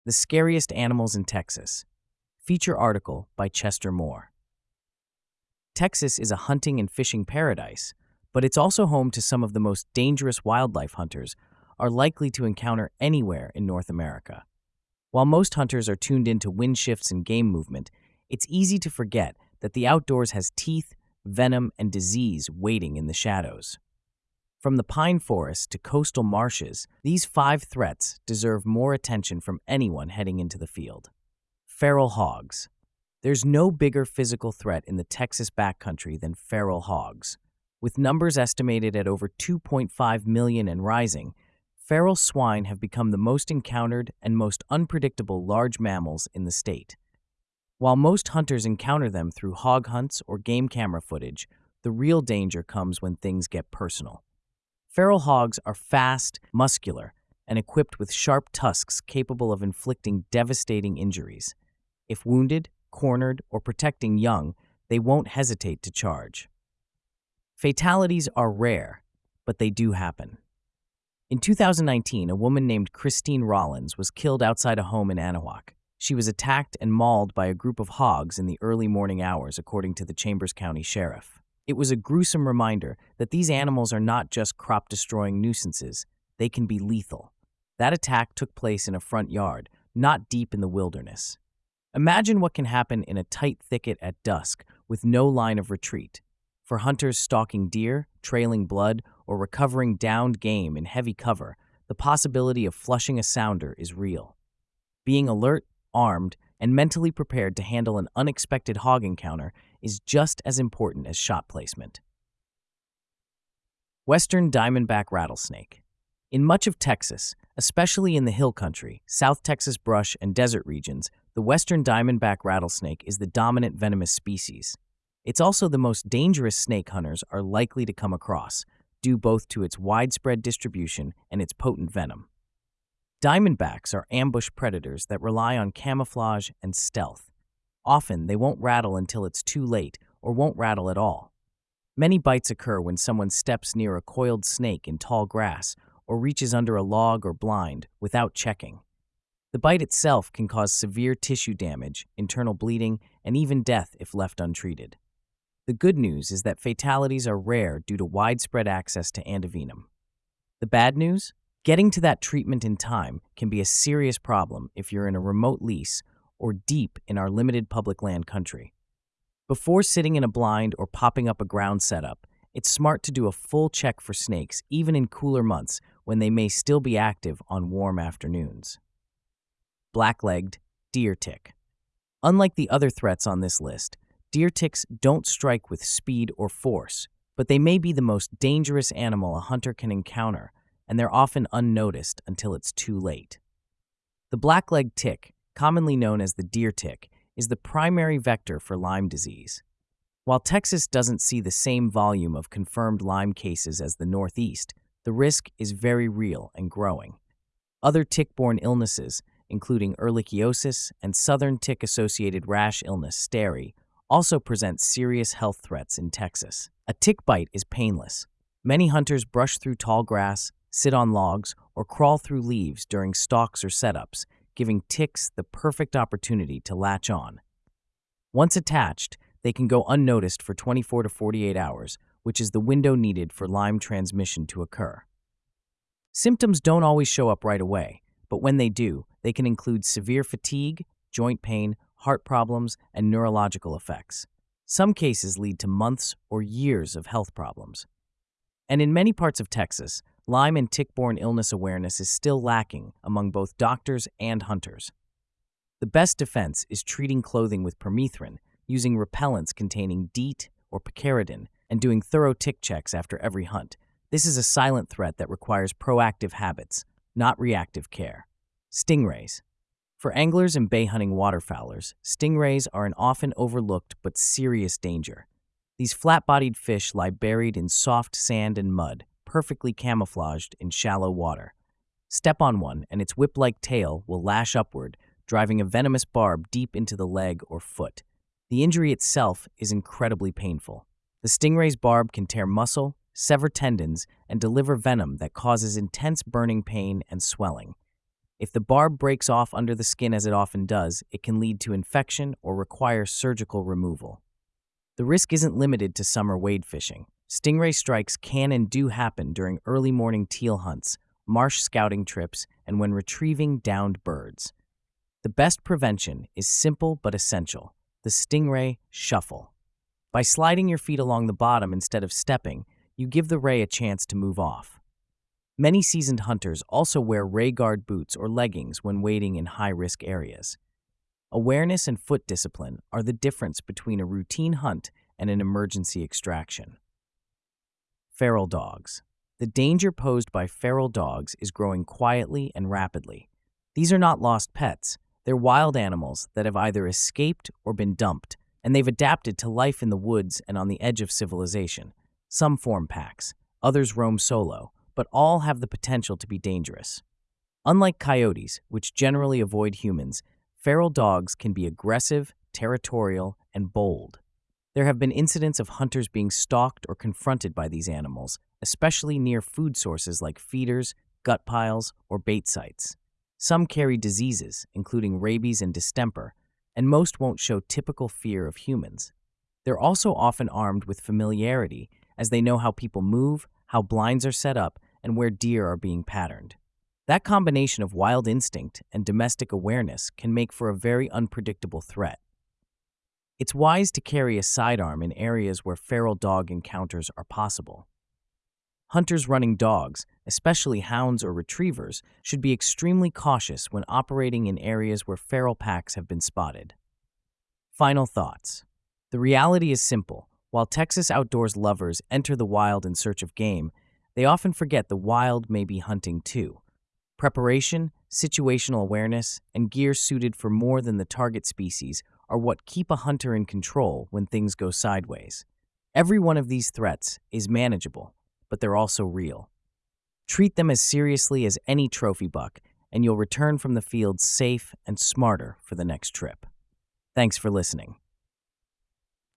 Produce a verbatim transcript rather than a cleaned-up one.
The Scariest Animals in Texas. Feature article by Chester Moore. Texas is a hunting and fishing paradise, but it's also home to some of the most dangerous wildlife hunters are likely to encounter anywhere in North America. While most hunters are tuned into wind shifts and game movement, it's easy to forget that the outdoors has teeth, venom, and disease waiting in the shadows. From the pine forest to coastal marshes, these five threats deserve more attention from anyone heading into the field. Feral hogs. There's no bigger physical threat in the Texas backcountry than feral hogs. With numbers estimated at over two point five million and rising, feral swine have become the most encountered and most unpredictable large mammals in the state. While most hunters encounter them through hog hunts or game camera footage, the real danger comes when things get personal. Feral hogs are fast, muscular, and equipped with sharp tusks capable of inflicting devastating injuries. If wounded, cornered, or protecting young, they won't hesitate to charge. Fatalities are rare, but they do happen. In two thousand nineteen, a woman named Christine Rollins was killed outside a home in Anahuac. She was attacked and mauled by a group of hogs in the early morning hours, according to the Chambers County Sheriff. It was a gruesome reminder that these animals are not just crop-destroying nuisances, they can be lethal. That attack took place in a front yard, not deep in the wilderness. Imagine what can happen in a tight thicket at dusk with no line of retreat. For hunters stalking deer, trailing blood, or recovering downed game in heavy cover, the possibility of flushing a sounder is real. Being alert, armed, and mentally prepared to handle an unexpected hog encounter is just as important as shot placement. Western diamondback rattlesnake. In much of Texas, especially in the hill country, South Texas brush, and desert regions, the western diamondback rattlesnake is the dominant venomous species. It's also the most dangerous snake hunters are likely to come across, due both to its widespread distribution and its potent venom. Diamondbacks are ambush predators that rely on camouflage and stealth. Often, they won't rattle until it's too late or won't rattle at all. Many bites occur when someone steps near a coiled snake in tall grass or reaches under a log or blind without checking. The bite itself can cause severe tissue damage, internal bleeding, and even death if left untreated. The good news is that fatalities are rare due to widespread access to antivenom. The bad news? Getting to that treatment in time can be a serious problem if you're in a remote lease or deep in our limited public land country. Before sitting in a blind or popping up a ground setup, it's smart to do a full check for snakes even in cooler months when they may still be active on warm afternoons. Black-legged deer tick. Unlike the other threats on this list, deer ticks don't strike with speed or force, but they may be the most dangerous animal a hunter can encounter, and they're often unnoticed until it's too late. The black-legged tick, commonly known as the deer tick, is the primary vector for Lyme disease. While Texas doesn't see the same volume of confirmed Lyme cases as the Northeast, the risk is very real and growing. Other tick-borne illnesses, including ehrlichiosis and southern tick-associated rash illness steri, also present serious health threats in Texas. A tick bite is painless. Many hunters brush through tall grass, sit on logs, or crawl through leaves during stalks or setups, giving ticks the perfect opportunity to latch on. Once attached, they can go unnoticed for twenty-four to forty-eight hours, which is the window needed for Lyme transmission to occur. Symptoms don't always show up right away, but when they do, they can include severe fatigue, joint pain, heart problems, and neurological effects. Some cases lead to months or years of health problems. And in many parts of Texas, Lyme and tick-borne illness awareness is still lacking among both doctors and hunters. The best defense is treating clothing with permethrin, using repellents containing DEET or picaridin, and doing thorough tick checks after every hunt. This is a silent threat that requires proactive habits, not reactive care. Stingrays. For anglers and bay hunting waterfowlers, stingrays are an often overlooked but serious danger. These flat-bodied fish lie buried in soft sand and mud, perfectly camouflaged in shallow water. Step on one, and its whip-like tail will lash upward, driving a venomous barb deep into the leg or foot. The injury itself is incredibly painful. The stingray's barb can tear muscle, sever tendons, and deliver venom that causes intense burning pain and swelling. If the barb breaks off under the skin, as it often does, it can lead to infection or require surgical removal. The risk isn't limited to summer wade fishing. Stingray strikes can and do happen during early morning teal hunts, marsh scouting trips, and when retrieving downed birds. The best prevention is simple but essential: the Stingray Shuffle. By sliding your feet along the bottom instead of stepping, you give the ray a chance to move off. Many seasoned hunters also wear ray guard boots or leggings when wading in high-risk areas. Awareness and foot discipline are the difference between a routine hunt and an emergency extraction. Feral dogs. The danger posed by feral dogs is growing quietly and rapidly. These are not lost pets. They're wild animals that have either escaped or been dumped, and they've adapted to life in the woods and on the edge of civilization. Some form packs, others roam solo, but all have the potential to be dangerous. Unlike coyotes, which generally avoid humans, feral dogs can be aggressive, territorial, and bold. There have been incidents of hunters being stalked or confronted by these animals, especially near food sources like feeders, gut piles, or bait sites. Some carry diseases, including rabies and distemper, and most won't show typical fear of humans. They're also often armed with familiarity, as they know how people move, how blinds are set up, and where deer are being patterned. That combination of wild instinct and domestic awareness can make for a very unpredictable threat. It's wise to carry a sidearm in areas where feral dog encounters are possible. Hunters running dogs, especially hounds or retrievers, should be extremely cautious when operating in areas where feral packs have been spotted. Final thoughts. The reality is simple. While Texas outdoors lovers enter the wild in search of game, they often forget the wild may be hunting too. Preparation, situational awareness, and gear suited for more than the target species are what keep a hunter in control when things go sideways. Every one of these threats is manageable, but they're also real. Treat them as seriously as any trophy buck, and you'll return from the field safe and smarter for the next trip. Thanks for listening.